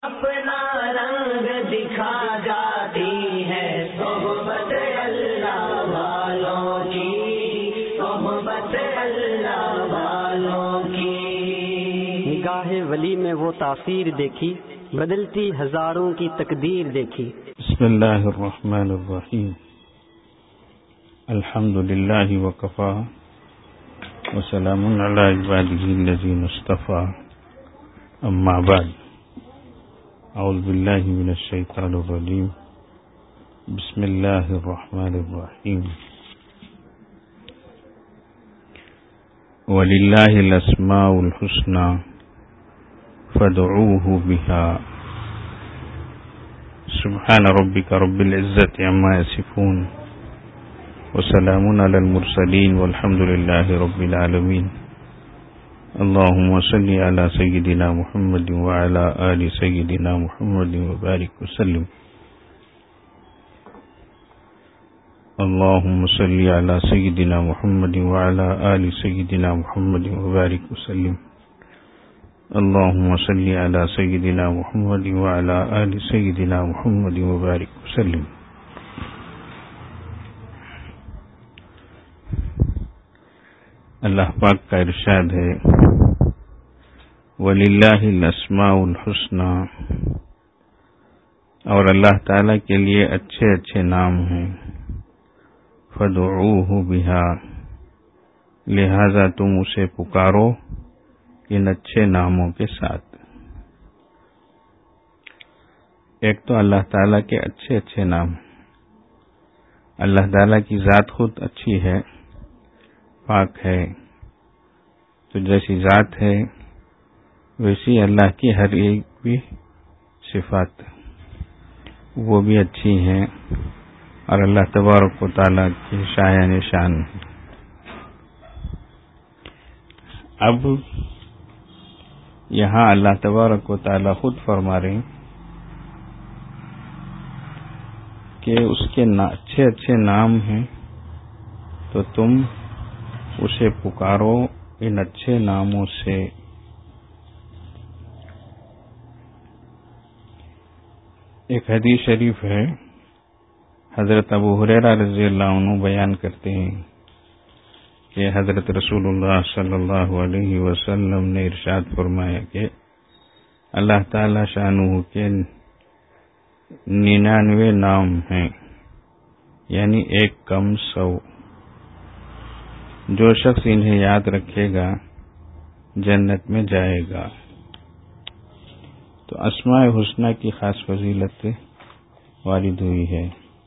اپنا رنگ دکھا جاتی ہے صحبت اللہ والوں کی، صحبت اللہ والوں کی۔ نگاہ ولی میں وہ تاثیر دیکھی، بدلتی ہزاروں کی تقدیر دیکھی۔ بسم اللہ الرحمن الرحیم، الحمد للہ وکفی وسلام علی عبادہ الذین اصطفی، اما بعد، اعوذ باللہ من الشیطان الرجیم، بسم اللہ الرحمن الرحیم۔ وَلِلَّهِ الْأَسْمَاءُ الْحُسْنَى فَادْعُوهُ بِهَا۔ سبحان ربک رب العزة عما یصفون وسلام علی المرسلین والحمد للہ رب العالمین۔ اللہم صلی علی سیدنا محمد وعلی آل سیدنا محمد وبارک وسلم۔ اللہم صلی علی سیدنا محمد وعلی آل سیدنا محمد وبارک وسلم۔ اللہم صلی علی سیدنا محمد وعلی آل سیدنا محمد وبارک وسلم۔ اللہ پاک کا ارشاد ہے، وَلِلَّهِ الْأَسْمَاءُ الْحُسْنَى، اور اللہ تعالیٰ کے لیے اچھے اچھے نام ہیں، فَادْعُوهُ بِهَا، لہذا تم اسے پکارو ان اچھے ناموں کے ساتھ۔ ایک تو اللہ تعالیٰ کے اچھے اچھے نام، اللہ تعالیٰ کی ذات خود اچھی ہے، پاک ہے، تو جیسی ذات ہے ویسی اللہ کی ہر ایک بھی صفات وہ بھی اچھی ہیں، اور اللہ تبارک و تعالیٰ کی شایان شان۔ اب یہاں اللہ تبارک و تعالیٰ خود فرما رہے ہیں کہ اس کے اچھے اچھے نام ہیں، تو تم اسے پکارو ان اچھے ناموں سے۔ ایک حدیث شریف ہے، حضرت ابو ہریرہ رضی اللہ عنہ بیان کرتے ہیں کہ حضرت رسول اللہ صلی اللہ علیہ وسلم نے ارشاد فرمایا کہ اللہ تعالی شانہ کے 99 نام ہیں، یعنی ایک کم 100۔ جو شخص انہیں یاد رکھے گا جنت میں جائے گا۔ تو اسماء حسنہ کی خاص فضیلت وارد ہوئی ہے۔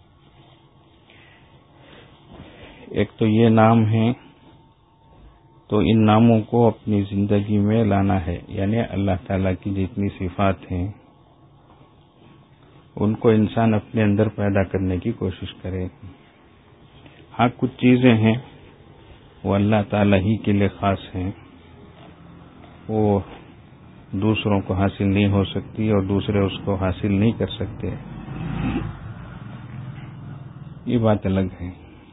ایک تو یہ نام ہے، تو ان ناموں کو اپنی زندگی میں لانا ہے، یعنی اللہ تعالیٰ کی جتنی صفات ہیں ان کو انسان اپنے اندر پیدا کرنے کی کوشش کرے۔ ہاں کچھ چیزیں ہیں وہ اللہ تعالیٰ ہی کے لیے خاص ہیں، وہ دوسروں کو حاصل نہیں ہو سکتی اور دوسرے اس کو حاصل نہیں کر سکتے، یہ بات الگ ہے۔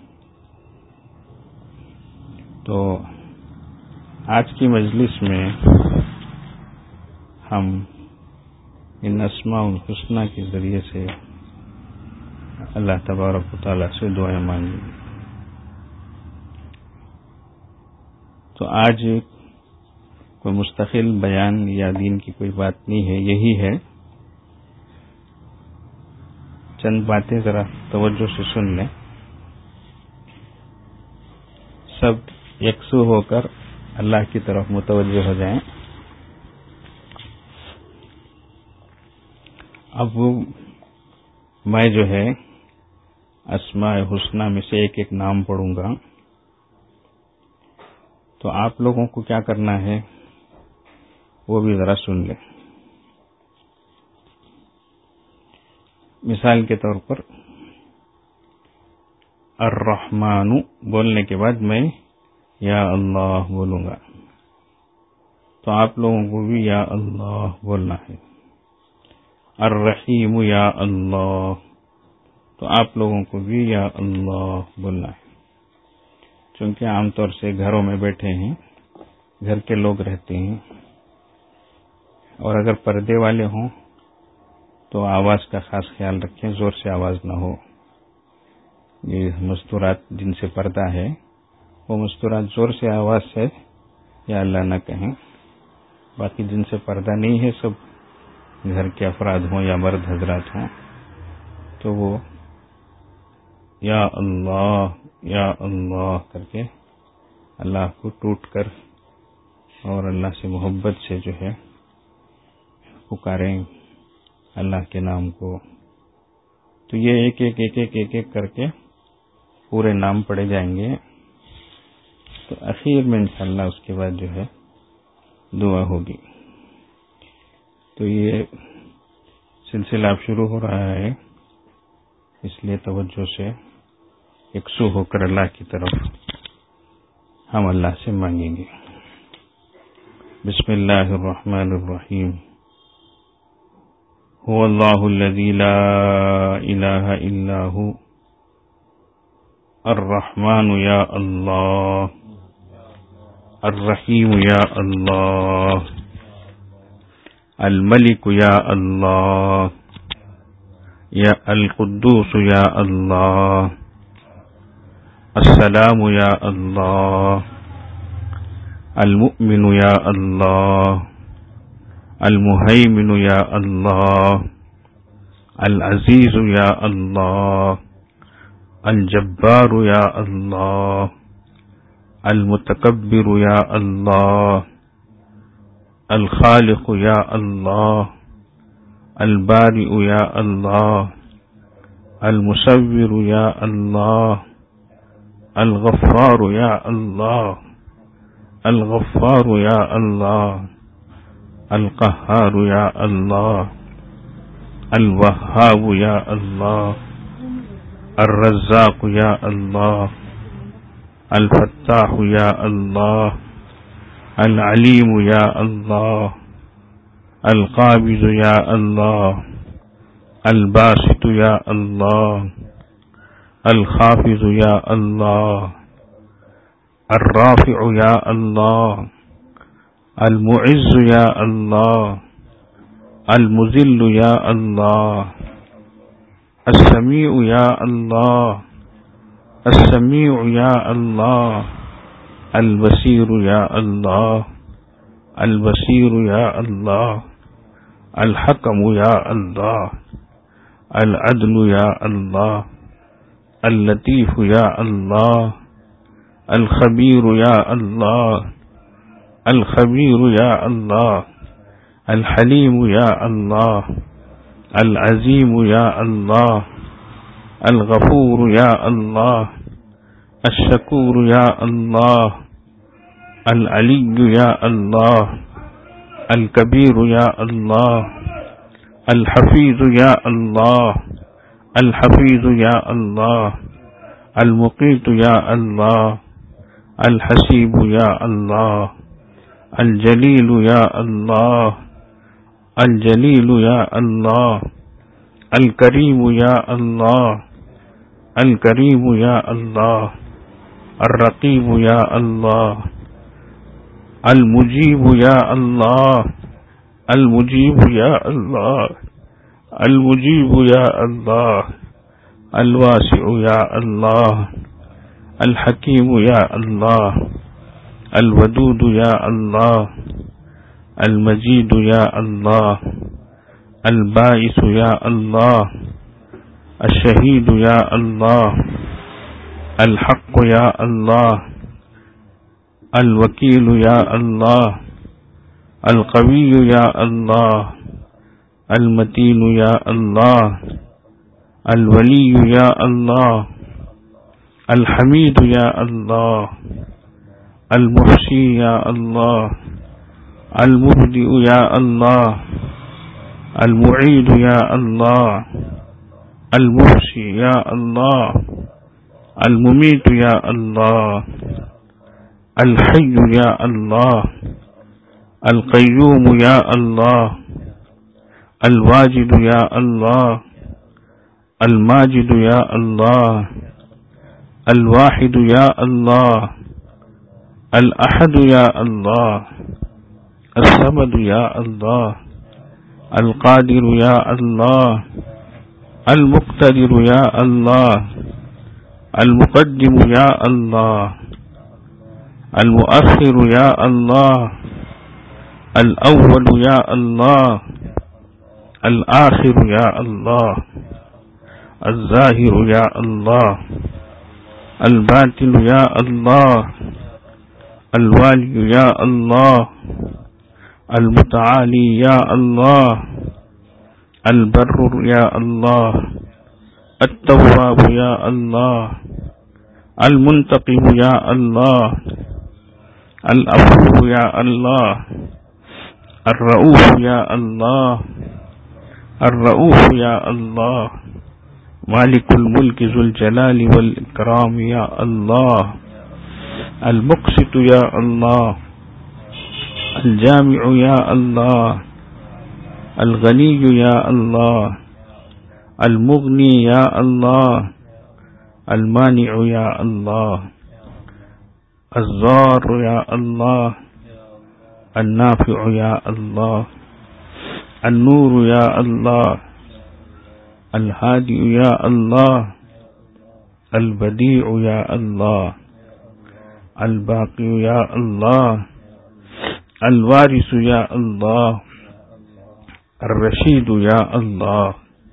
تو آج کی مجلس میں ہم ان اسماء الحسنہ کے ذریعے سے اللہ تبارک و تعالیٰ سے دعائیں مانگیں۔ تو آج کوئی مستقل بیان یا دین کی کوئی بات نہیں ہے، یہی ہے چند باتیں ذرا توجہ سے سن لیں، سب یکسو ہو کر اللہ کی طرف متوجہ ہو جائیں۔ اب میں جو ہے اسماء حسنہ میں سے ایک ایک نام پڑھوں گا، تو آپ لوگوں کو کیا کرنا ہے وہ بھی ذرا سن لیں۔ مثال کے طور پر الرحمن بولنے کے بعد میں یا اللہ بولوں گا، تو آپ لوگوں کو بھی یا اللہ بولنا ہے۔ الرحیم یا اللہ، تو آپ لوگوں کو بھی یا اللہ بولنا ہے۔ چونکہ عام طور سے گھروں میں بیٹھے ہیں، گھر کے لوگ رہتے ہیں، اور اگر پردے والے ہوں تو آواز کا خاص خیال رکھیں، زور سے آواز نہ ہو. یہ مستورات جن سے پردہ ہے وہ مستورات زور سے آواز سے یا اللہ نہ کہیں. باقی جن سے پردہ نہیں ہے، سب گھر کے افراد ہوں یا مرد حضرات ہوں، تو وہ یا اللہ کر کے اللہ کو ٹوٹ کر اور اللہ سے محبت سے جو ہے پکاریں اللہ کے نام کو. تو یہ ایک کر کے پورے نام پڑے جائیں گے. تو اخیر میں انشاءاللہ اس کے بعد جو ہے دعا ہوگی. تو یہ سلسلہ اب شروع ہو رہا ہے، اس لیے توجہ سے یکسو ہو کر اللہ کی طرف ہم اللہ سے مانگیں گے. بسم اللہ الرحمن الرحیم. هو اللہ الذی لا الہ الا هو الرحمن یا اللہ، الرحیم یا اللہ، الملک یا اللہ، یا القدوس یا اللہ، السلام یا اللہ، المؤمن یا اللہ، المہیمن یا اللہ، العزیز یا اللہ، الجبار یا اللہ، المتکبر یا اللہ، الخالق یا اللہ، البارئ یا اللہ، المصور یا اللہ، الغفار یا اللہ، الغفار یا اللہ، القہار یا اللہ، الوہاب یا اللہ، الرزاق یا اللہ، الفتاح یا اللہ، العلیم یا اللہ، القابض یا اللہ، الباسط یا اللہ، الخافض یا اللہ، الرافع یا اللہ، المعز یا اللہ، المذل یا اللہ، السمیع یا اللہ، السمیع یا اللہ، البصیر یا اللہ، البصیر یا اللہ، الحکم یا اللہ، العدل یا اللہ، اللطیف یا اللہ، الخبیر یا اللہ، الخبیر یا اللہ، الحلیم یا اللہ، العظیم یا اللہ، الغفور یا اللہ، الشکور یا اللہ، العلی یا اللہ، الکبیر یا اللہ، الحفیظ یا اللہ، الحفیظ یا اللہ، المقیت یا اللہ، الحسیب یا اللہ، الجلیل یا اللہ، الجلیل یا اللہ، الکریم یا اللہ، الکریم یا اللہ، الرقیب یا اللہ، المجیب یا اللہ، المجیب یا اللہ، المجیب یا اللہ، الواسع یا اللہ، الحکیم یا اللہ، الودود یا اللہ، المجید یا اللہ، الباعث یا اللہ، الشہید یا اللہ، الحق یا اللہ، الوکیل یا اللہ، القوی یا اللہ، المتین یا اللہ، الولی یا اللہ، الحمید یا اللہ، المحصی یا اللہ، المبدئ یا اللہ، المعید یا اللہ، المحصی یا اللہ، الممیت یا اللہ، الحی یا اللہ، القیوم یا اللہ، الواجد یا اللہ، الماجد یا اللہ، الواحد یا اللہ، الاحد یا اللہ، الصمد یا اللہ، القادر یا اللہ، المقتدر یا اللہ، المقدم یا اللہ، المؤخر یا اللہ، الاول یا اللہ، الآخر یا اللہ، الظاہر یا اللہ، الباطن یا اللہ، الوالی یا اللہ، المتعالی یا اللہ، البر یا اللہ، التواب یا اللہ، المنتقم یا اللہ، العفو یا اللہ، الرؤوف یا اللہ، الرؤوف یا اللہ، مالک الملک ذو الجلال والاکرام یا اللہ، المقسط یا اللہ، الجامع یا اللہ، الغنی یا اللہ، المغنی یا اللہ، المانع یا اللہ، الضار یا اللہ، النافع یا اللہ، النور یا اللہ، الہادی یا اللہ، البدیع یا اللہ، الباقی یا اللہ، الوارث یا اللہ، الرشید یا اللہ،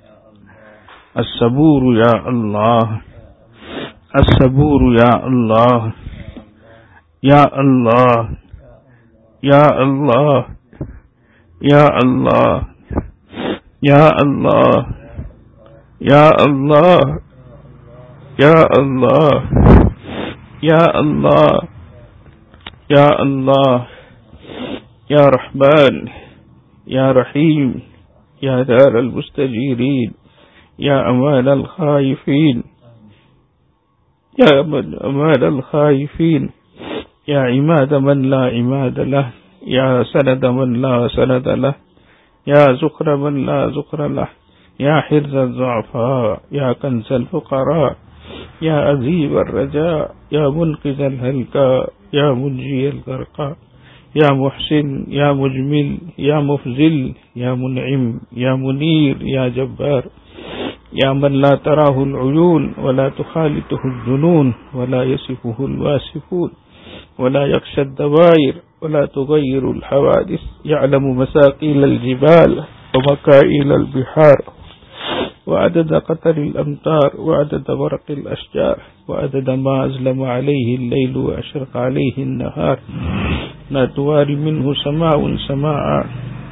الصبور یا اللہ، الصبور یا اللہ، یا اللہ، یا اللہ، یا اللہ، یا اللہ، یا اللہ، یا اللہ، یا اللہ، یا اللہ، یا رحمن، یا رحیم، یا دار المستجیرین، یا امان الخائفین، یا امان الخائفین، یا عماد من لا عماد له، یا سند من لا سند له، یا ذخر من لا ذخر له، یا حرز الضعفاء، یا کنز الفقراء، یا عذیب الرجاء، یا منقذ الهلكاء، یا منجی الغرقاء، یا محسن، یا مجمل، یا مفضل، یا منعم، یا منیر، یا جبار، یا من لا تراه العيون ولا تخالطه الظنون ولا يصفه الواصفون ولا يخشى الدوائر ولا تغير الحوادث، يعلم مساقيل الجبال ومكائل البحار وعدد قطر الأمطار وعدد ورق الأشجار وعدد ما أظلم عليه الليل وأشرق عليه النهار، لا تواري منه سماء سماء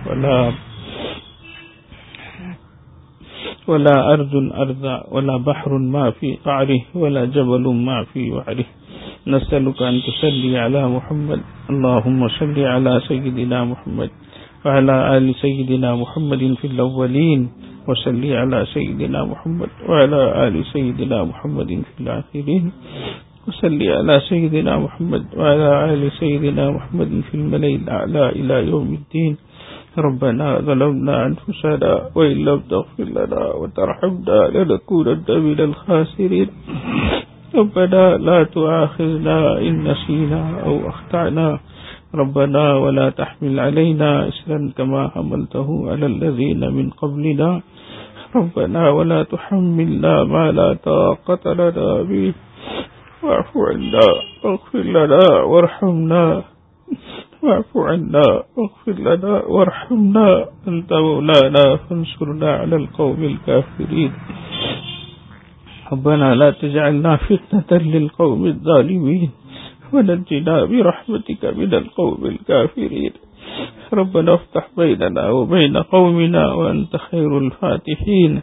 ولا أرض أرضا ولا بحر ما في قعره ولا جبل ما في وعره. نسألك أن تصلي على محمد، اللهم صل على سيدنا محمد وعلى آل سيدنا محمد في الأولين، وصل على سيدنا محمد وعلى آل سيدنا محمد في الآخرين، وصل على سيدنا محمد وعلى آل سيدنا محمد في الملأ الأعلى إلى يوم الدين. ربنا ظلمنا أنفسنا وإن لم تغفر لنا وترحمنا لنكونن من الخاسرين. ربنا لا تؤاخذنا إن نسينا أو أخطأنا، ربنا ولا تحمل علينا إصرا كما حملته على الذين من قبلنا، ربنا ولا تحملنا ما لا طاقة لنا به، واعف عنا واغفر لنا وارحمنا، واعف عنا واغفر لنا وارحمنا، أنت مولانا فانصرنا على القوم الكافرين. ربنا لا تجعلنا فتنة للقوم الظالمين، ونجنا برحمتك من القوم الكافرين. ربنا افتح بيننا وبين قومنا وأنت خير الفاتحين.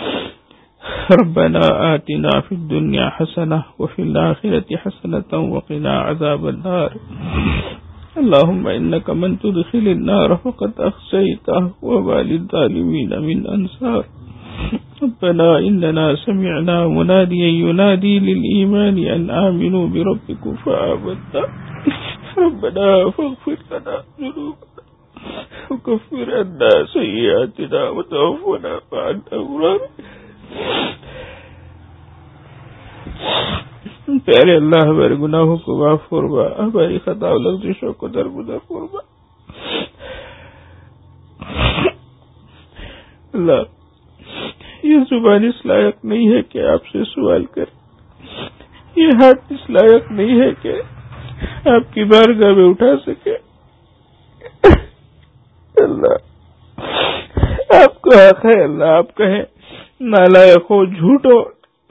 ربنا آتنا في الدنيا حسنة وفي الآخرة حسنة وقنا عذاب النار. اللهم إنك من تدخل النار فقد أخزيته وما للظالمين من أنصار. ربنا إننا سمعنا مناديا ينادي للإيمان أن آمنوا بربكم فآمنا. ربنا فاغفر لنا ذنوبنا وكفر عنا سيئاتنا وتوفنا مع الأبرار. پیارے اللہ ہمارے گناہوں کو معاف فرما، ہماری خطاؤں لغزشوں کو درگزر فرما. اللہ یہ زبان اس لائق نہیں ہے کہ آپ سے سوال کرے، یہ ہاتھ اس لائق نہیں ہے کہ آپ کی بارگاہ میں اٹھا سکے۔ اللہ آپ کو حق ہے، اللہ آپ کہیں نالائق ہو، جھوٹ ہو،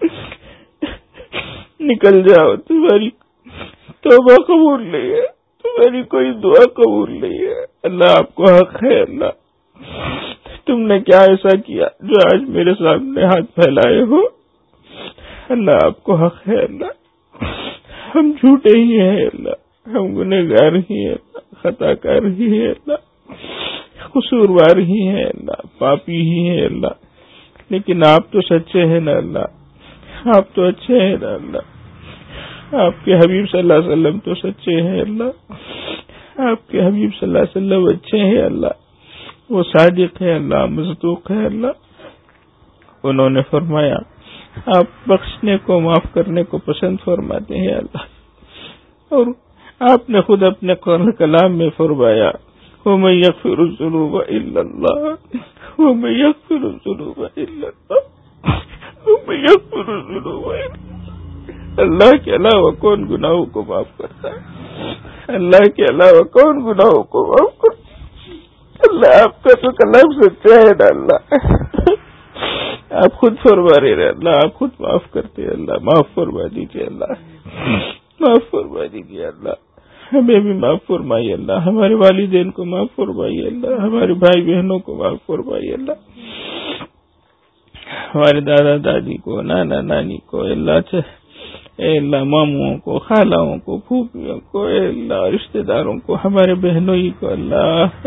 نکل جاؤ، تمہاری توبہ قبول نہیں ہے، تمہاری کوئی دعا قبول نہیں ہے۔ اللہ آپ کو حق ہے، اللہ تم نے کیا ایسا کیا جو آج میرے سامنے ہاتھ پھیلائے ہو؟ اللہ آپ کو حق ہے، اللہ ہم جھوٹے ہی ہیں، اللہ ہم گنہگار ہی ہیں، اللہ خطا کار ہی ہیں، اللہ قصوروار ہی ہیں، اللہ پاپی ہی ہیں، اللہ لیکن آپ تو سچے ہیں نا اللہ، آپ تو اچھے ہیں نا اللہ، آپ کے حبیب صلی اللہ علیہ وسلم تو سچے ہیں اللہ، آپ کے حبیب صلی اللہ علیہ وسلم اچھے ہیں اللہ، وہ صادق ہے اللہ، مصدوق ہے اللہ۔ انہوں نے فرمایا آپ بخشنے کو، معاف کرنے کو پسند فرماتے ہیں اللہ، اور آپ نے خود اپنے قرآن کلام میں فرمایا وَمَن يَغْفِرُ الذُّنُوبَ إِلَّا اللَّهُ وَمَن يَغْفِرُ الذُّنُوبَ إِلَّا اللَّهُ وَمَن يَغْفِرُ الذُّنُوبَ إِلَّا اللہ کے علاوہ کون گناہوں کو معاف کرتا ہے؟ اللہ کے علاوہ کون گناہوں کو معاف کرتا ہے؟ اللہ آپ کا تو کلام سچا ہے نا اللہ، آپ خود فرما رہے ہیں اللہ، آپ خود معاف کرتے ہیں اللہ، معاف فرما دیجیے اللہ، معاف فرما دیجیے اللہ، ہمیں بھی معاف فرمائیے اللہ، ہمارے والدین کو معاف فرمائیے اللہ، ہمارے بھائی بہنوں کو معاف فرمائیے اللہ، ہمارے دادا دادی کو، نانا نانی کو اللہ، اے اللہ ماموں کو، خالوں کو، پھوپھیوں کو، اے اللہ رشتہ داروں کو، ہمارے بہنوں کو اللہ،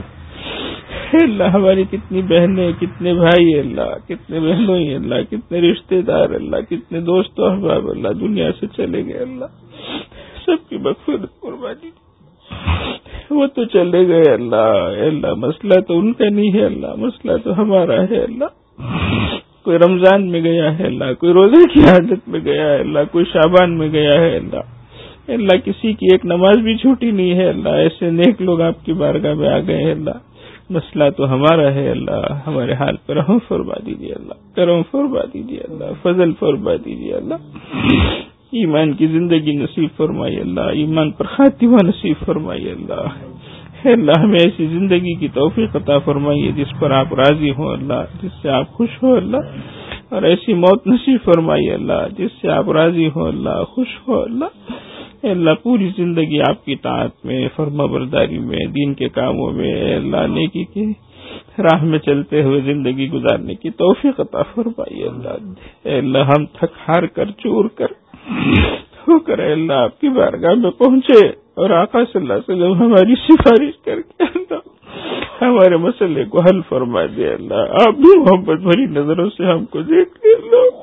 اللہ ہماری کتنی بہنیں، کتنے بھائی اللہ، کتنے بہنوں اللہ، کتنے رشتہ دار اللہ، کتنے دوست و احباب اللہ دنیا سے چلے گئے اللہ، سب کی مغفرت فرما دیجیے۔ وہ تو چلے گئے اللہ مسئلہ تو ان کا نہیں ہے اللہ، مسئلہ تو ہمارا ہے اللہ، کوئی رمضان میں گیا ہے اللہ، کوئی روزے کی عادت میں گیا ہے اللہ، کوئی شعبان میں گیا ہے اللہ کسی کی ایک نماز بھی چھوٹی نہیں ہے اللہ، ایسے نیک لوگ آپ کی بارگاہ میں آ گئے ہیں اللہ، مسئلہ تو ہمارا ہے اللہ، ہمارے حال پر رحم فرما دیجیے اللہ، کرم فرما دیجیے اللہ، فضل فرما دیجیے اللہ، ایمان کی زندگی نصیب فرمائیے اللہ، ایمان پر خاتمہ نصیب فرمائیے اللہ ہمیں ایسی زندگی کی توفیق عطا فرمائیے جس پر آپ راضی ہوں اللہ، جس سے آپ خوش ہو اللہ، اور ایسی موت نصیب فرمائیے اللہ جس سے آپ راضی ہوں اللہ، خوش ہو اللہ پوری زندگی آپ کی طاعت میں، فرما برداری میں، دین کے کاموں میں اللہ، نیکی کی راہ میں چلتے ہوئے زندگی گزارنے کی توفیق عطا فرمائیے اللہ ہم تھک ہار کر چور کر ہو کر اللہ آپ کی بارگاہ میں پہنچے، اور آقا صلی اللہ علیہ وسلم ہماری سفارش کر کے اللہ ہمارے مسئلے کو حل فرما دے اللہ، آپ بھی محبت بھری نظروں سے ہم کو دیکھ لے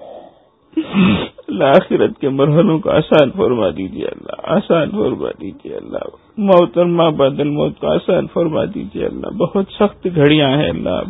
اللہ، آخرت کے مرحلوں کو آسان فرما دیجیے اللہ، آسان فرما دیجیے اللہ، موت اور ماں بعد الموت کو آسان فرما دیجیے اللہ، بہت سخت گھڑیاں ہیں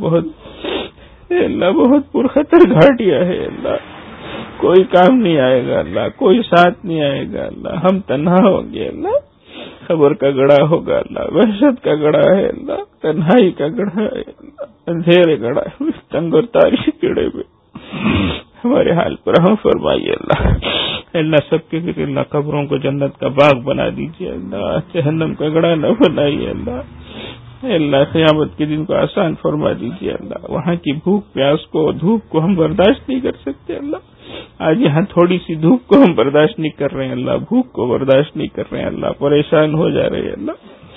اللہ بہت پرخطر گھاٹیاں ہیں اللہ، کوئی کام نہیں آئے گا اللہ، کوئی ساتھ نہیں آئے گا اللہ، ہم تنہا ہوں گے اللہ، خبر کا گڑھا ہوگا اللہ، وحشت کا گڑھا ہے اللہ، تنہائی کا گڑھا ہے اللہ، اندھیرے گڑھا ہے، تنگ اور تاریخ گڑھے میں ہمارے حال پر رحم فرمائیے اللہ سب کے لیے اللہ قبروں کو جنت کا باغ بنا دیجیے اللہ، جہنم کا گڑھا نہ بنائیے اللہ قیامت کے دن کو آسان فرما دیجیے اللہ، وہاں کی بھوک پیاس کو، دھوپ کو ہم برداشت نہیں کر سکتے اللہ، آج یہاں تھوڑی سی دھوپ کو ہم برداشت نہیں کر رہے ہیں اللہ، بھوک کو برداشت نہیں کر رہے ہیں اللہ، پریشان ہو جا رہے ہیں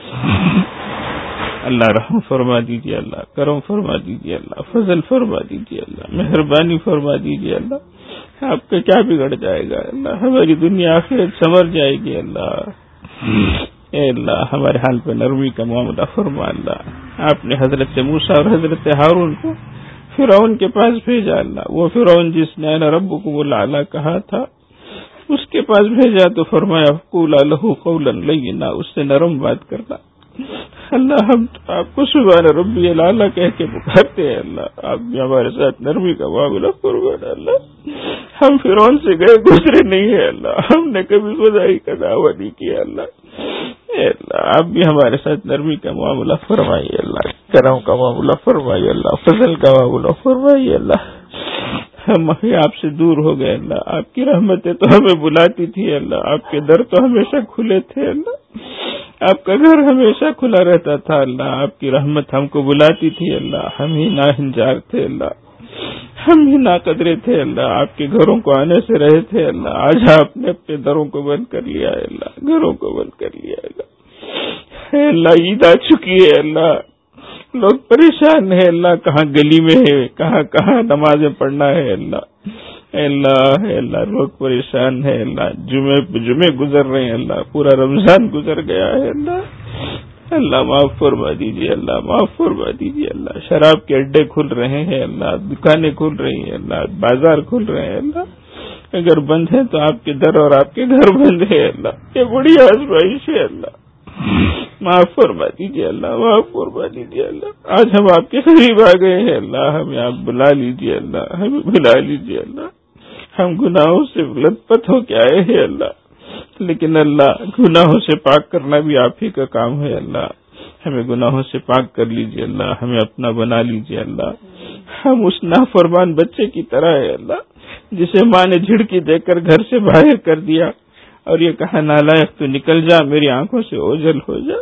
اللہ رحم فرما دیجیے اللہ، کرم فرما دیجیے اللہ، فضل فرما دیجیے اللہ، مہربانی فرما دیجیے اللہ، آپ کا کیا بگڑ جائے گا اللہ، ہماری دنیا آخرت سنور جائے گی اللہ، اے اللہ ہمارے حال پہ نرمی کا معاملہ فرما اللہ، آپ نے حضرت موسیٰ اور حضرت ہارون کو فرعون کے پاس بھیجا اللہ، وہ فرعون جس نے انا ربکم الاعلی کہا تھا اس کے پاس بھیجا تو فرمایا قولا لہ قولا لینا، اس سے نرم بات کرنا اللہ، ہم آپ کو سبحان ربی الاعلی کہہ کے پکارتے ہیں اللہ، آپ بھی ہمارے ساتھ نرمی کا معاملہ فرمانا اللہ، ہم فرعون سے گئے گزرے نہیں ہیں اللہ، ہم نے کبھی خدائی کا دعویٰ نہیں کیا اللہ، اے اللہ آپ بھی ہمارے ساتھ نرمی کا معاملہ فرمائیے اللہ، کرم کا معاملہ فرمائیے اللہ، فضل کا معاملہ فرمائیے اللہ. ہم آپ سے دور ہو گئے اللہ، آپ کی رحمتیں تو ہمیں بلاتی تھی اللہ، آپ کے در تو ہمیشہ کھلے تھے اللہ، آپ کا گھر ہمیشہ کھلا رہتا تھا اللہ، آپ کی رحمت ہم کو بلاتی تھی اللہ. ہم ہی ناہنجار تھے اللہ، ہم ہی ناقدرے تھے اللہ، آپ کے گھروں کو آنے سے رہے تھے اللہ. آج آپ نے اپنے دروں کو بند کر لیا ہے اللہ، گھروں کو بند کر لیا ہے اللہ. عید آ چکی ہے اللہ، لوگ پریشان ہیں اللہ، کہاں گلی میں ہے، کہاں کہاں نمازیں پڑھنا ہے اللہ. اللہ اللہ لوگ پریشان ہیں اللہ، جمعے گزر رہے ہیں اللہ، پورا رمضان گزر گیا ہے اللہ. اللہ معاف فرما دیجیے اللہ، معاف فرما دیجیے اللہ. شراب کے اڈے کھل رہے ہیں اللہ، دکانیں کھل رہی ہیں اللہ، بازار کھل رہے ہیں اللہ. اگر بند ہیں تو آپ کے در اور آپ کے گھر بند ہے اللہ. یہ بڑی آزمائش ہے اللہ، معاف فرما دیجیے اللہ، معاف فرما دیجیے اللہ. آج ہم آپ کے قریب آ گئے ہیں اللہ، ہمیں آپ بلا لیجیے اللہ، ہمیں بلا لیجیے اللہ. ہم گناہوں سے لت پت ہو کے آئے ہیں اللہ، لیکن اللہ گناہوں سے پاک کرنا بھی آپ ہی کا کام ہے اللہ. ہمیں گناہوں سے پاک کر لیجیے اللہ، ہمیں اپنا بنا لیجیے اللہ. ہم اس نافرمان بچے کی طرح ہے اللہ، جسے ماں نے جھڑکی دے کر گھر سے باہر کر دیا اور یہ کہا نالائق تو نکل جا، میری آنکھوں سے اوجھل ہو جا.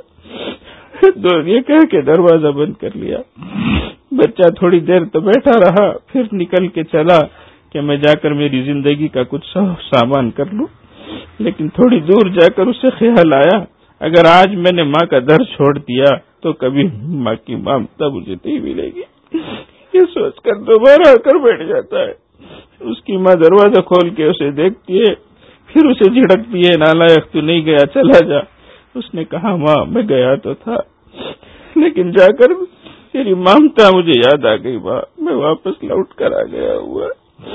یہ کہہ کے دروازہ بند کر لیا. بچہ تھوڑی دیر تو بیٹھا رہا، پھر نکل کے چلا کہ میں جا کر میری زندگی کا کچھ سامان کر لوں. لیکن تھوڑی دور جا کر اسے خیال آیا اگر آج میں نے ماں کا در چھوڑ دیا تو کبھی ماں کی ممتا مجھے نہیں ملے گی. یہ سوچ کر دوبارہ آ کر بیٹھ جاتا ہے. اس کی ماں دروازہ کھول کے اسے دیکھتی ہے، پھر اسے جھڑکتی ہے نالائق تو نہیں گیا، چلا جا. اس نے کہا ماں میں گیا تو تھا، لیکن جا کر تیری ممتا مجھے یاد آ گئی ماں، میں واپس لوٹ کر آ گیا ہوا.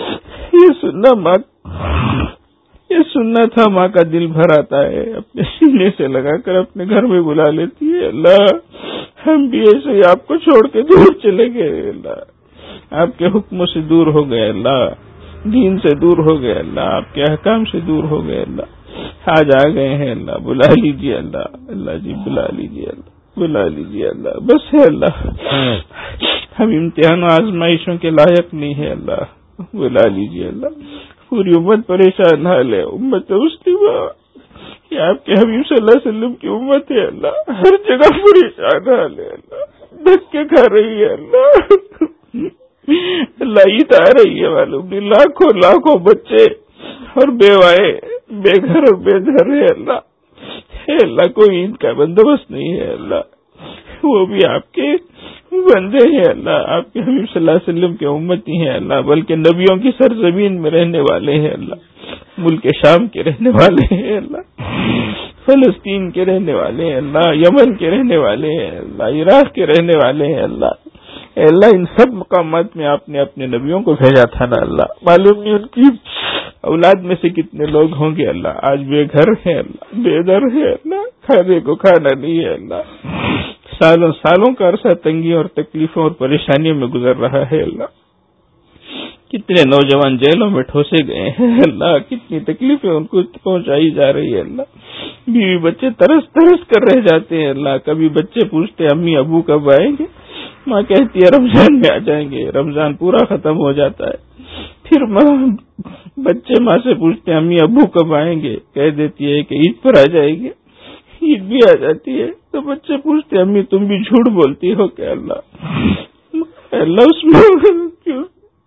یہ سننا تھا ماں کا دل بھر آتا ہے، اپنے سینے سے لگا کر اپنے گھر میں بلا لیتی ہے. اللہ ہم بھی ایسے ہی آپ کو چھوڑ کے دور چلے گئے اللہ، آپ کے حکموں سے دور ہو گئے اللہ، دین سے دور ہو گئے اللہ، آپ کے احکام سے دور ہو گئے اللہ. آج آ گئے ہیں اللہ، بلا لیجیے اللہ. اللہ جی بلا لیجیے اللہ، بلا لیجیے اللہ. بس ہے اللہ، ہم امتحان و آزمائشوں کے لائق نہیں ہے اللہ، بلا لیجیے اللہ. پوری امت پریشان حال ہے، امت مسلمہ، یہ آپ کے حبیب صلی اللہ علیہ وسلم کی امت ہے اللہ، ہر جگہ پریشان حال ہے اللہ، دھکے کھا رہی ہے اللہ. اللہ عید آ رہی ہے معلوم نہیں، لاکھوں لاکھوں بچے اور بیوائے بے گھر اور بے گھر ہے اللہ. ہے اللہ کوئی عید کا بندوبست نہیں ہے اللہ، وہ بھی آپ کے بندے ہیں اللہ، آپ کے حبیب صلی اللہ علیہ وسلم کے امتی ہیں اللہ، بلکہ نبیوں کی سرزمین میں رہنے والے ہیں اللہ، ملک شام کے رہنے والے ہیں اللہ، فلسطین کے رہنے والے ہیں اللہ، یمن کے رہنے والے ہیں اللہ، عراق کے رہنے والے ہیں اللہ. اے اللہ ان سب مقامات میں آپ نے اپنے نبیوں کو بھیجا تھا نا اللہ، معلوم نہیں ان کی اولاد میں سے کتنے لوگ ہوں گے اللہ، آج بے گھر ہیں اللہ، بے در ہے اللہ، کھانے کو کھانا نہیں ہے اللہ. سالوں سالوں کا عرصہ تنگی اور تکلیفوں اور پریشانیوں میں گزر رہا ہے اللہ. کتنے نوجوان جیلوں میں ٹھوسے گئے ہیں اللہ، کتنی تکلیفیں ان کو پہنچائی جا رہی ہے اللہ. بیوی بچے ترس ترس کر رہ جاتے ہیں اللہ. کبھی بچے پوچھتے امی ابو کب آئیں گے، ماں کہتی ہے رمضان میں آ جائیں گے. رمضان پورا ختم ہو جاتا ہے، پھر بچے ماں سے پوچھتے ہیں امی ابو کب آئیں گے، کہہ دیتی ہے کہ عید پر آ جائے گی. عید بھی آ جاتی ہے تو بچے پوچھتے ہیں امی تم بھی جھوٹ بولتی ہو کیا اللہ. اللہ اس میں کیوں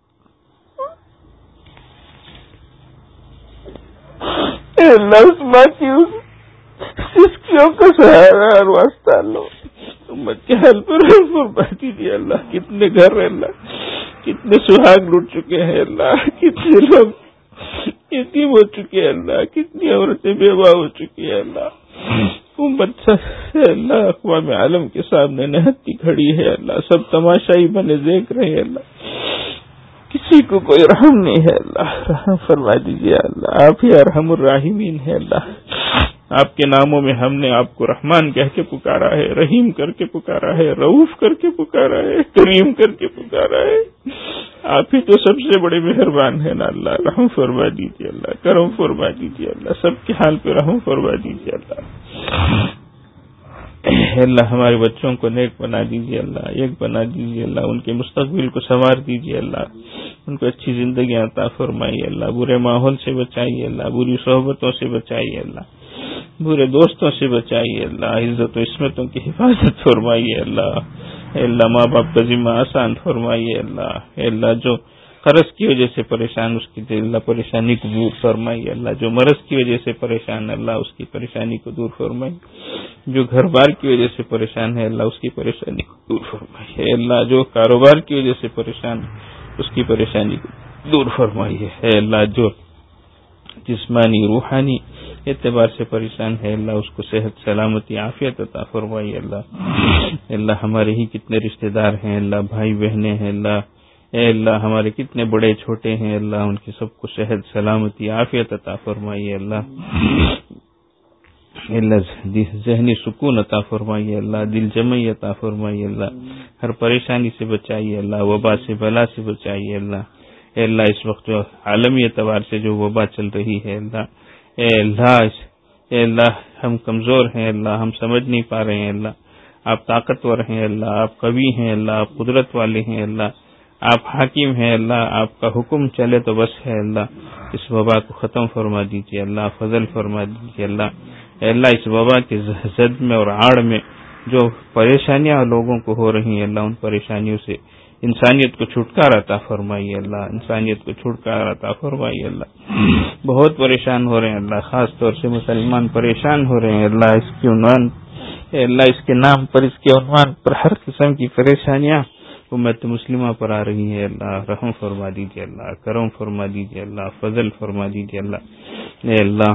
اللہ اس ماں کی سسکیوں کا سہارا اور واسطہ لو، امت کے حل پر فرما دیجیے اللہ. کتنے گھر اللہ، کتنے سہاگ لوٹ چکے ہیں اللہ، کتنے لوگ یتیم ہو چکے ہیں اللہ، کتنی عورتیں بیوہ ہو چکی ہیں اللہ. امت اللہ اقوام عالم کے سامنے نہتی کھڑی ہے اللہ، سب تماشائی بنے دیکھ رہے ہیں اللہ، کسی کو کوئی رحم نہیں ہے اللہ. رحم فرما دیجیے اللہ، آپ ہی ارحم الراحمین ہے اللہ. آپ کے ناموں میں ہم نے آپ کو رحمان کہہ کے پکارا ہے، رحیم کر کے پکارا ہے، رؤوف کر کے پکارا ہے، کریم کر کے پکارا ہے. آپ ہی تو سب سے بڑے مہربان ہیں نا اللہ. رحم فرما دیجیے اللہ، کرم فرما دیجیے اللہ، سب کے حال پہ رحم فرما دیجیے اللہ. اللہ ہمارے بچوں کو نیک بنا دیجیے اللہ، ایک بنا دیجیے اللہ، ان کے مستقبل کو سنوار دیجیے اللہ، ان کو اچھی زندگی عطا فرمائیے اللہ، برے ماحول سے بچائیے اللہ، بری صحبتوں سے بچائیے اللہ، برے دوستوں سے بچائیے اللہ، عزت و عصمتوں کی حفاظت فرمائیے اللہ، اے اللہ ماں باپ کا ذمہ آسان فرمائیے اللہ، اے اللہ جو قرض کی وجہ سے پریشان اس کی اللہ پریشانی کو دور فرمائیے اللہ، جو مرض کی وجہ سے پریشان اللہ اس کی پریشانی کو دور فرمائیے، جو گھر بار کی وجہ سے پریشان ہے اللہ اس کی پریشانی کو دور فرمائیے، اے اللہ جو کاروبار کی وجہ سے پریشان اس کی پریشانی کو دور فرمائیے، اے اللہ جو جسمانی روحانی اعتبار سے پریشان ہے اللہ اس کو صحت سلامتی عافیت عطا فرمائیے اللہ، اللہ ہمارے ہی کتنے رشتہ دار ہیں اللہ، بھائی بہنیں ہیں اللہ، اے اللہ ہمارے کتنے بڑے چھوٹے ہیں اللہ ان کی سب کو صحت سلامتی عافیت عطا فرمائیے اللہ، اللہ ذہنی سکون عطا فرمائیے اللہ، دل جمعی عطا فرمائیے اللہ، ہر پریشانی سے بچائیے اللہ، وبا سے بلا سے بچائیے اللہ، اے اللہ اس وقت جو عالمی اعتبار سے جو وبا چل رہی ہے اللہ، اے اللہ ہم کمزور ہیں اللہ، ہم سمجھ نہیں پا رہے ہیں اللہ، آپ طاقتور ہیں اللہ، آپ قوی ہیں اللہ، آپ قدرت والے ہیں اللہ، آپ حاکم ہیں اللہ، آپ کا حکم چلے تو بس ہے اللہ، اس وبا کو ختم فرما دیجیے اللہ، فضل فرما دیجیے اللہ، اے اللہ اس وبا کے زد میں اور آڑ میں جو پریشانیاں لوگوں کو ہو رہی ہیں اللہ ان پریشانیوں سے انسانیت کو چھٹکارا عطا فرمائیے اللہ، انسانیت کو چھٹکارا عطا فرمائیے اللہ، بہت پریشان ہو رہے ہیں اللہ، خاص طور سے مسلمان پریشان ہو رہے ہیں اللہ، اس کے عنوان اے اللہ اس کے نام پر اس کے عنوان پر ہر قسم کی پریشانیاں امت مسلمہ پر آ رہی ہے اللہ، رحم فرما دیجیے اللہ، کرم فرما دیجیے اللہ، فضل فرما دیجیے اللہ، اے اللہ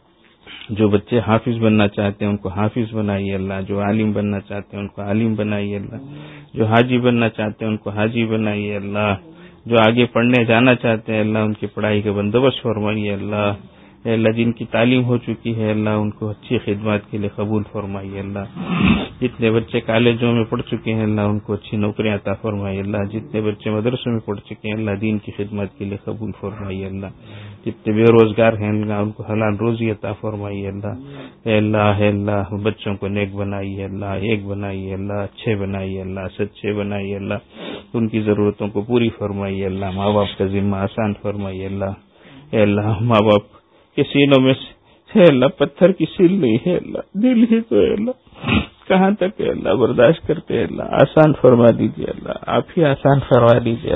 جو بچے حافظ بننا چاہتے ہیں ان کو حافظ بنائیے اللہ، جو عالم بننا چاہتے ہیں ان کو عالم بنائیے اللہ، جو حاجی بننا چاہتے ہیں ان کو حاجی بنائیے اللہ، جو آگے پڑھنے جانا چاہتے ہیں اللہ ان کی پڑھائی کا بندوبست فرمائیے اللہ، اے اللہ جن کی تعلیم ہو چکی ہے اللہ ان کو اچھی خدمات کے لیے قبول فرمائیے اللہ، جتنے بچے کالجوں میں پڑھ چکے ہیں اللہ ان کو اچھی نوکریاں عطا فرمائیے اللہ، جتنے بچے مدرسوں میں پڑھ چکے ہیں اللہ دین کی خدمت کے لیے قبول فرمائیے اللہ، جتنے بے روزگار ہیں اللہ ان کو حلال روزی عطا فرمائیے اللہ، اے اللہ بچوں کو نیک بنائیے اللہ، ایک بنائیے اللہ، اچھے بنائیے اللہ، سچے بنائیے اللہ، ان کی ضرورتوں کو پوری فرمائیے اللہ، ماں باپ کا ذمہ آسان فرمائیے اللہ، اے اللہ ماں باپ کے سینوں میں ہے اللہ پتھر کی سیل نہیں ہے اللہ، دل ہی تو ہے اللہ، کہاں تک ہے اللہ برداشت کرتے ہیں اللہ، آسان فرما دیجیے اللہ، آپ ہی آسان فرما دیجیے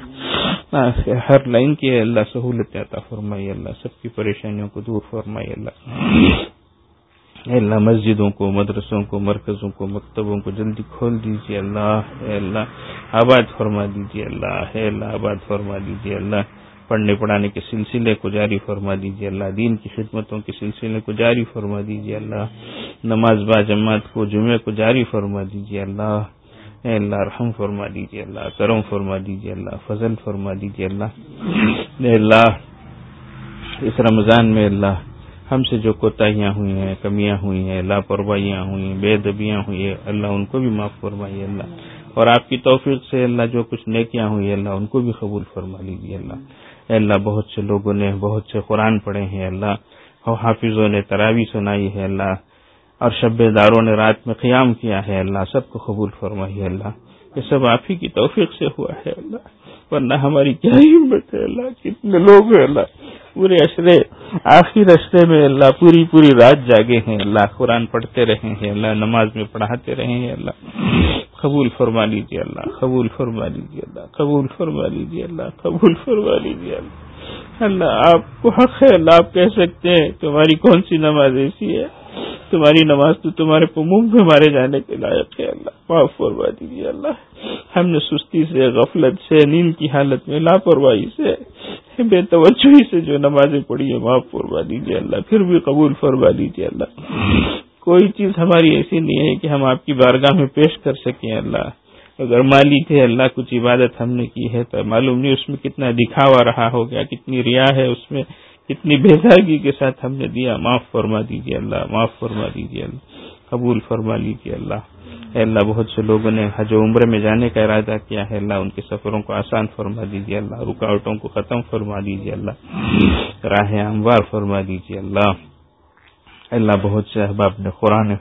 اللہ، ہر لائن کی اللہ سہولت عطا فرمائیے اللہ، سب کی پریشانیوں کو دور فرمائیے اللہ، اے اللہ مسجدوں کو مدرسوں کو مرکزوں کو مکتبوں کو جلدی کھول دیجیے اللہ، اے اللہ آباد فرما دیجیے اللہ، اے اللہ آباد فرما دیجیے اللہ، پڑھنے پڑھانے کے سلسلے کو جاری فرما دیجیے اللہ، دین کی خدمتوں کے سلسلے کو جاری فرما دیجیے اللہ، نماز با جماعت کو جمعے کو جاری فرما دیجیے اللہ، اے اللہ رحم فرما دیجیے اللہ، کرم فرما دیجیے اللہ، فضل فرما دیجیے اللہ، اے اللہ اس رمضان میں اللہ ہم سے جو کوتاہیاں ہوئی ہیں، کمیاں ہوئی ہیں، لاپرواہیاں ہوئی ہیں، بے ادبیاں ہوئی ہیں اللہ ان کو بھی معاف فرمائیے اللہ، اور آپ کی توفیق سے اللہ جو کچھ نیکیاں ہوئی ہیں اللہ ان کو بھی قبول فرما لیجیے اللہ، اے اللہ بہت سے لوگوں نے بہت سے قرآن پڑھے ہیں اللہ، اور حافظوں نے تراویح سنائی ہے اللہ، اور شب داروں نے رات میں قیام کیا ہے اللہ، سب کو قبول فرمائیے اللہ، یہ سب آپ ہی کی توفیق سے ہوا ہے اللہ، ورنہ ہماری کیا ہمت ہے اللہ، کتنے لوگ ہیں اللہ پورے اشرے آخر اشرے میں اللہ پوری رات جاگے ہیں اللہ، قرآن پڑھتے رہے ہیں اللہ، نماز میں پڑھاتے رہے ہیں اللہ، قبول فرما لیجیے اللہ، قبول فرما لیجیے اللہ، قبول فرما لیجیے اللہ، قبول فرما لیجیے اللہ، اللہ آپ کو حق ہے اللہ، آپ کہہ سکتے ہیں تمہاری کون سی نماز ایسی ہے، تمہاری نماز تو تمہارے منہ پہ مارے جانے کے لائق ہے اللہ، معاف فرما دیجیے اللہ، ہم نے سستی سے غفلت سے نیند کی حالت میں لاپرواہی سے بے توجہی سے جو نمازیں پڑھی ہیں معاف فرما دیجیے اللہ، پھر بھی قبول فرما دیجیے اللہ، کوئی چیز ہماری ایسی نہیں ہے کہ ہم آپ کی بارگاہ میں پیش کر سکیں اللہ، اگر مالی تھے اللہ کچھ عبادت ہم نے کی ہے تو معلوم نہیں اس میں کتنا دکھاوا رہا ہو گیا، کتنی ریا ہے اس میں، کتنی بےداغی کے ساتھ ہم نے دیا، معاف فرما دیجیے اللہ، معاف فرما دیجیے اللہ، قبول فرما لیجیے اللہ، اے اللہ بہت سے لوگوں نے حج و عمرے میں جانے کا ارادہ کیا ہے اللہ، ان کے سفروں کو آسان فرما دیجیے اللہ، رکاوٹوں کو ختم فرما دیجیے اللہ، راہیں ہموار فرما دیجیے اللہ، اللہ بہت سے احباب نے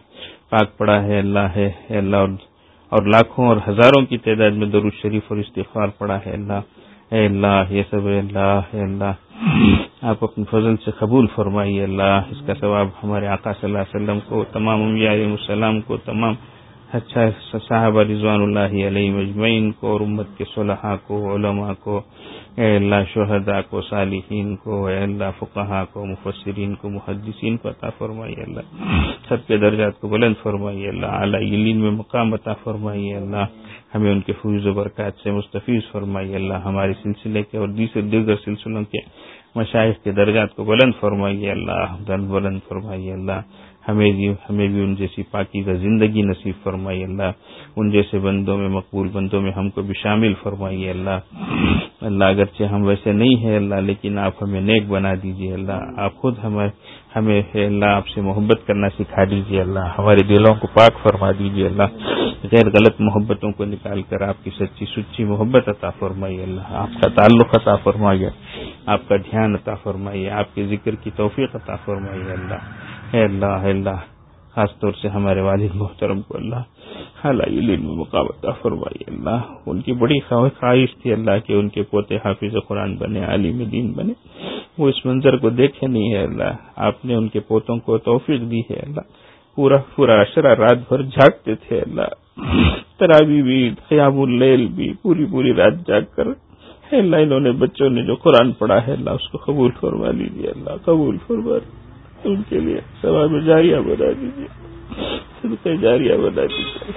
پاک پڑا ہے اللہ ہے اللہ، اور لاکھوں اور ہزاروں کی تعداد میں درود شریف اور استغفار پڑا ہے اللہ، اے اللہ یہ سب اللہ ہے اللہ آپ اپنے فضل سے قبول فرمائیے اللہ، اس کا ثواب ہمارے آقا صلی اللہ علیہ وسلم کو، تمام انبیاء علیہ السلام کو، تمام اچھا صحابہ رضوان اللہ علیہ مجمعین کو، اور امت کے صلحاء کو، علماء کو، اے اللہ شہداء کو، صالحین کو، اے اللہ فقہاء کو، مفسرین کو، محدثین کو عطا فرمائیے اللہ، سب کے درجات کو بلند فرمائیے اللہ، اعلیٰ علین میں مقام عطا فرمائیے اللہ، ہمیں ان کے فیض و برکات سے مستفیض فرمائیے اللہ، ہمارے سلسلے کے اور دیگر سلسلوں کے مشائخ کے درجات کو بلند فرمائیے اللہ، بلند فرمائیے اللہ، ہمیں بھی ان جیسی پاکیزہ زندگی نصیب فرمائیے اللہ، ان جیسے بندوں میں، مقبول بندوں میں ہم کو بھی شامل فرمائیے اللہ، اللہ اگرچہ ہم ویسے نہیں ہیں اللہ، لیکن آپ ہمیں نیک بنا دیجیے اللہ، آپ خود ہمیں اللہ آپ سے محبت کرنا سکھا دیجیے اللہ، ہمارے دلوں کو پاک فرما دیجیے اللہ، غیر غلط محبتوں کو نکال کر آپ کی سچی سچی محبت عطا فرمائیے اللہ، آپ کا تعلق عطا فرمائیے، آپ کا دھیان عطا فرمائیے، آپ کے ذکر کی توفیق عطا فرمائیے اللہ، اے اللہ اے اللہ، خاص طور سے ہمارے والد محترم کو اللہ اعلیٰ علم میں مقام عطا فرمائیے اللہ، ان کی بڑی خواہش تھی اللہ کہ ان کے پوتے حافظ قرآن بنے، عالم دین بنے، وہ اس منظر کو دیکھے نہیں ہے اللہ، آپ نے ان کے پوتوں کو توفیق دی ہے اللہ، پورا عشرہ رات بھر جاگتے تھے اللہ، تراویح بھی، قیام اللیل بھی، پوری رات جاگ کر اللہ انہوں نے بچوں نے جو قرآن پڑھا ہے اللہ اس کو قبول فرما لیجیے اللہ، قبول فرما ان کے لیے ثواب جاریہ بنا دیجیے، صدقہ جاریہ بنا دیجیے،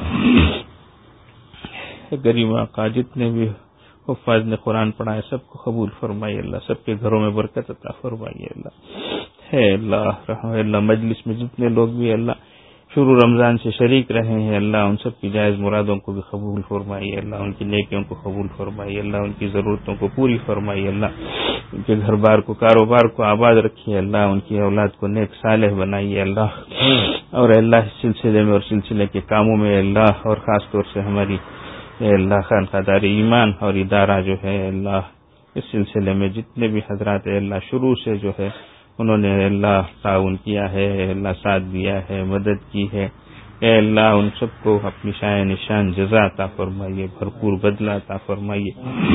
غریب آقا جتنے بھی حفاظ نے قرآن پڑھا ہے سب کو قبول فرمائیے اللہ، سب کے گھروں میں برکت عطا فرمائیے اللہ، ہے اللہ رحم اللہ، مجلس میں جتنے لوگ بھی اللہ شروع رمضان سے شریک رہے ہیں اللہ، ان سب کی جائز مرادوں کو بھی قبول فرمائیے اللہ، ان کی نیکیوں کو قبول فرمائیے اللہ، ان کی ضرورتوں کو پوری فرمائیے اللہ، ان کے گھر بار کو، کاروبار کو آباد رکھیے اللہ، ان کی اولاد کو نیک صالح بنائیے اللہ، اور اللہ اس سلسلے میں اور سلسلے کے کاموں میں اللہ، اور خاص طور سے ہماری اللہ خانقاہ دار ایمان اور ادارہ جو ہے اللہ، اس سلسلے میں جتنے بھی حضرات اللہ شروع سے جو ہے انہوں نے اللہ تعاون کیا ہے، اللہ ساتھ دیا ہے، مدد کی ہے، اے اللہ ان سب کو اپنی شایع نشان جزا عطا فرمائیے، بھرپور بدلہ عطا فرمائیے،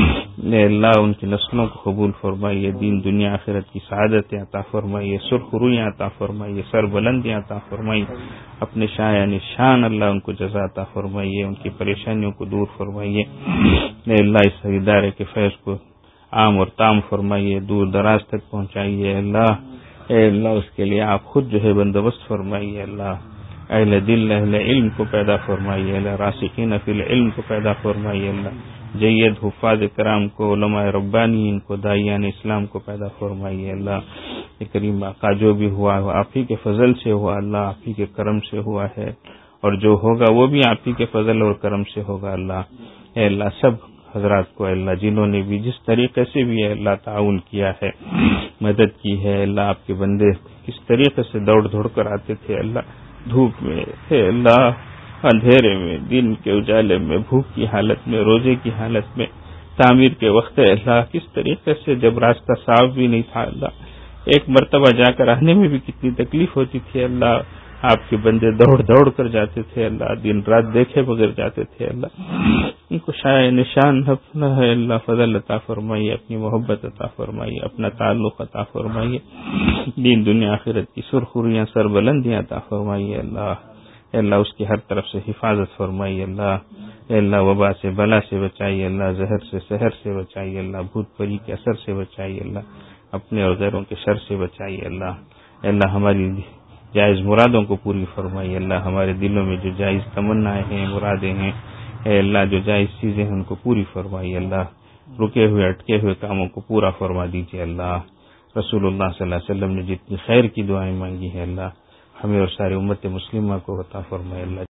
اے اللہ ان کی نسلوں کو قبول فرمائیے، دین دنیا آخرت کی سعادت عطا فرمائیے، سرخ رویاں عطا فرمائیے، سر بلندیاں عطا فرمائیے، اپنے شایع نشان اللہ ان کو جزا عطا فرمائیے، ان کی پریشانیوں کو دور فرمائیے، اے اللہ اس ادارے کے فیض کو عام اور تام فرمائیے، دور دراز تک پہنچائیے اللہ، اے اللہ اس کے لیے آپ خود جو ہے بندوبست فرمائیے اللہ، اہل دل اہل علم کو پیدا فرمائیے اللہ، راسخین فی العلم کو پیدا فرمائیے اللہ، جید حفاظ کرام کو، علماء ربانیین کو، داعیان اسلام کو پیدا فرمائیے اللہ، کریم آقا جو بھی ہوا آپ ہی کے فضل سے ہوا اللہ، آپ ہی کے کرم سے ہوا ہے، اور جو ہوگا وہ بھی آپ ہی کے فضل اور کرم سے ہوگا اللہ، اے اللہ سب حضرات کو اللہ جنہوں نے بھی جس طریقے سے بھی اللہ تعاون کیا ہے، مدد کی ہے اللہ، آپ کے بندے کس طریقے سے دوڑ کر آتے تھے اللہ، دھوپ میں ہے اللہ، اندھیرے میں، دن کے اجالے میں، بھوک کی حالت میں، روزے کی حالت میں، تعمیر کے وقت اللہ کس طریقے سے، جب راستہ صاف بھی نہیں تھا اللہ، ایک مرتبہ جا کر آنے میں بھی کتنی تکلیف ہوتی تھی اللہ، آپ کے بندے دوڑ کر جاتے تھے اللہ، دن رات دیکھے بغیر جاتے تھے اللہ، ان کو شایع نشان اپنا ہے اللہ فضل عطا فرمائیے، اپنی محبت عطا فرمائیے، اپنا تعلق عطا فرمائیے، دین دنیا آخرت کی سرخریاں سر بلندیاں عطا فرمائیے اللہ، اے اللہ اس کی ہر طرف سے حفاظت فرمائیے اللہ، اے اللہ وبا سے بلا سے بچائیے اللہ، زہر سے سحر سے بچائیے اللہ، بھوت پری کے اثر سے بچائیے اللہ، اپنے اور غیروں کے شر سے بچائیے اللہ، اے اللہ ہماری جائز مرادوں کو پوری فرمائیے اللہ، ہمارے دلوں میں جو جائز تمنائیں ہیں، مرادیں ہیں، اے اللہ جو جائز چیزیں ہیں ان کو پوری فرمائیے اللہ، رکے ہوئے اٹکے ہوئے کاموں کو پورا فرما دیجیے اللہ، رسول اللہ صلی اللہ علیہ وسلم نے جتنی خیر کی دعائیں مانگی ہیں اللہ، ہمیں اور ساری امت مسلمہ کو عطا فرمائے اللہ۔